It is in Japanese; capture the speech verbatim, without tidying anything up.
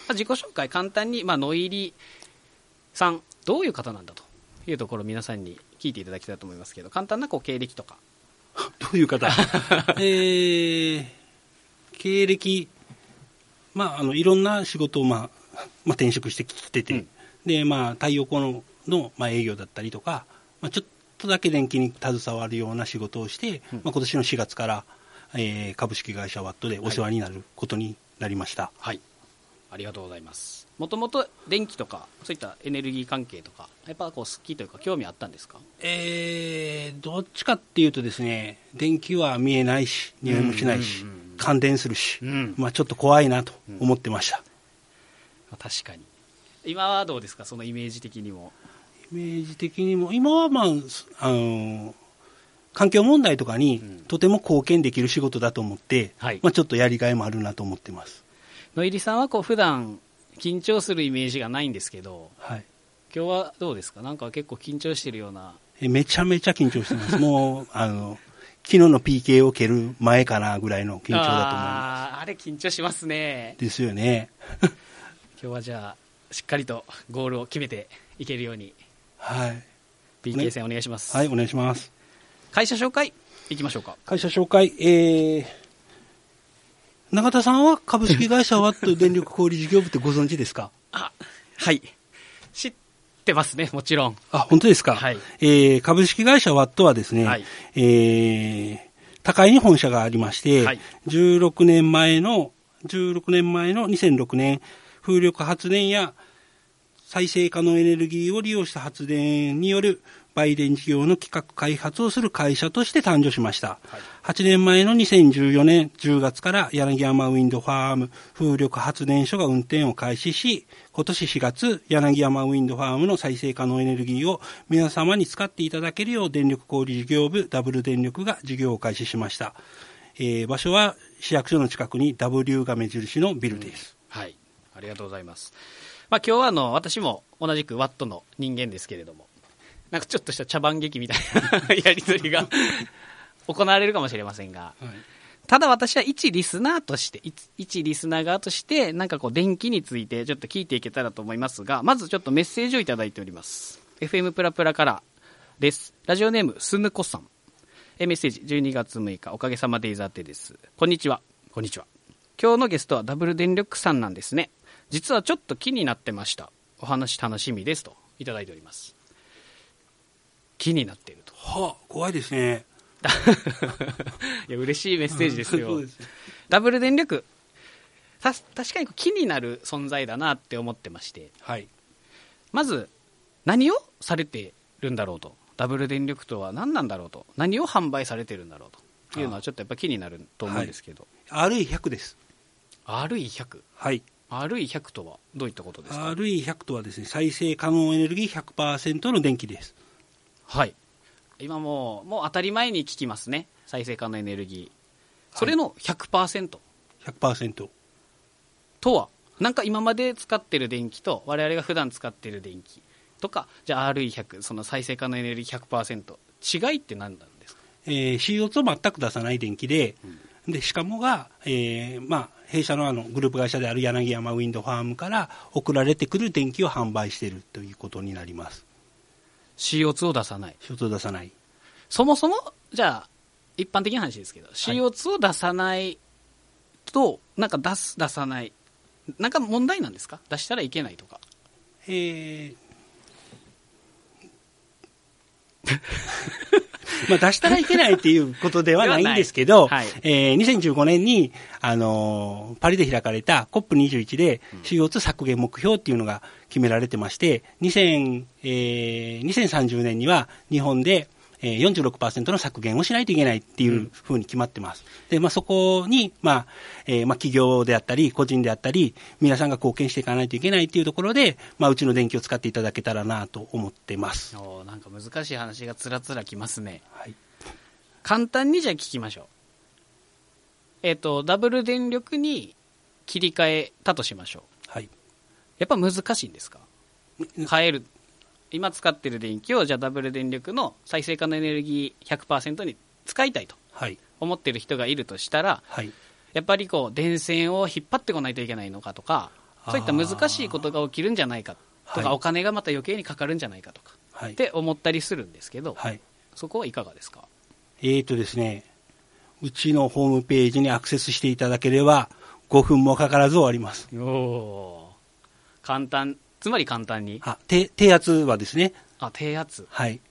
あ、自己紹介簡単に、まあ、野入さんどういう方なんだというところを皆さんに聞いていただきたいと思いますけど、簡単なこう経歴とか。 どういう方えー、経歴、まあ、あのいろんな仕事を、まあまあ、転職してきてて、うん、でまあ、太陽光のの、まあ、営業だったりとか、まあ、ちょっとだけ電気に携わるような仕事をして、うん、まあ、今年のしがつから、えー、株式会社ワットでお世話になることになりました。 はい、はい、ありがとうございます。もともと電気とかそういったエネルギー関係とかやっぱこう好きというか興味あったんですか？ えー、どっちかっていうとですね、電気は見えないし匂いもしないし、うんうんうん、感電するし、うん、まあ、ちょっと怖いなと思ってました、 うん、確かに。今はどうですか、そのイメージ的にも。 イメージ的にも今は、まあ、あの環境問題とかにとても貢献できる仕事だと思って、うん、まあ、ちょっとやりがいもあるなと思ってます。 野入さんはこう普段緊張するイメージがないんですけど、 はい、 今日はどうですか？なんか結構緊張してるような。 えめちゃめちゃ緊張してますもうあの昨日の ピーケー を蹴る前かなぐらいの緊張だと思います。 あ, あれ緊張しますね。 ですよね今日はじゃあしっかりとゴールを決めていけるように、 はい、 ピーケー 戦お願いします。 はい、お願いします。 会社紹介いきましょうか。 会社紹介、えー、永田さんは株式会社ワット電力小売事業部ってご存知ですか？ あ、はい、知ってますね、もちろん。 あ、本当ですか？ はい、 えー、株式会社ワットはですね、はい、えー、高井に本社がありまして、はい、じゅうろくねんまえのじゅうろくねんまえのにせんろくねん風力発電や再生可能エネルギーを利用した発電による売電事業の企画開発をする会社として誕生しました。はい、はちねんまえのにせんじゅうよねんじゅうがつから柳山ウィンドファーム風力発電所が運転を開始し、今年しがつ柳山ウィンドファームの再生可能エネルギーを皆様に使っていただけるよう電力小売事業部ダブル電力が事業を開始しました。えー、場所は市役所の近くに ダブリュー が目印のビルです。 うん、はい、ありがとうございます。まあ、今日はあの私も同じくワットの人間ですけれども、なんかちょっとした茶番劇みたいなやり取りが行われるかもしれませんが、はい、ただ私は一リスナーとして一リスナー側としてなんかこう電気についてちょっと聞いていけたらと思いますが、まずちょっとメッセージをいただいております。 エフエム プラプラからです。ラジオネームすぬこさん。えメッセージじゅうにがつむいかおかげさまでいざてです。こんにちは。こんにちは。今日のゲストはダブル電力さんなんですね。実はちょっと気になってました。お話楽しみですといただいております。気になっていると。 はあ、怖いですね。 いや嬉しいメッセージですよ。そうです。ダブル電力た確かに気になる存在だなって思ってまして、 はい、 まず何をされてるんだろうと、ダブル電力とは何なんだろうと、何を販売されてるんだろうというのはちょっとやっぱ気になると思うんですけど、 はい、アールイーひゃく です。 アールイーひゃく、 はい、 アールイーひゃく とはどういったことですか？ アールイーひゃく とはですね、再生可能エネルギー ひゃくパーセント の電気です。 はい、今もうもう当たり前に聞きますね、再生可能エネルギー。それの ひゃくパーセント、 ひゃくパーセントとはなんか今まで使ってる電気と我々が普段使ってる電気とか、じゃあ アールイーひゃく その再生可能エネルギー ひゃくパーセント 違いって何なんですか？ えー、シーオーツー を全く出さない電気で、うん、でしかもが、えーまあ、弊社 の, あのグループ会社である柳山ウィンドファームから送られてくる電気を販売しているということになります。 シーオーツー を出さない。 シーオーツー を出さない。 そもそもじゃあ一般的な話ですけど、はい、シーオーツー を出さないとなんか出す出さないなんか問題なんですか？出したらいけないとか。 えーまあ出したらいけないっていうことではないんですけど、はい、えー、にせんじゅうごねんに、あのー、パリで開かれた コップにじゅういち で シーオーツー 削減目標っていうのが決められてまして、にせんさんじゅうねんには日本でよんじゅうろくパーセント の削減をしないといけないっていうふうに決まってます。で、まあ、そこに、まあえーまあ、企業であったり個人であったり皆さんが貢献していかないといけないっていうところで、まあ、うちの電気を使っていただけたらなと思ってます。 おなんか難しい話がつらつらきますね。 はい、 簡単にじゃあ聞きましょう。えっとダブル電力に切り替えたとしましょう。 はい、 やっぱ難しいんですか？変える今使ってる電気をじゃあダブル電力の再生可能エネルギー ひゃくパーセント に使いたいと思ってる人がいるとしたら、はい、やっぱりこう電線を引っ張ってこないといけないのかとか、 そういった難しいことが起きるんじゃないかとか、はい、お金がまた余計にかかるんじゃないかとか、はい、って思ったりするんですけど、はい、そこはいかがですか？ えーとですね、うちのホームページにアクセスしていただければごふんもかからず終わります。 お簡単、つまり簡単に。 あ、低、低圧はですね。 あ、低圧。 はい。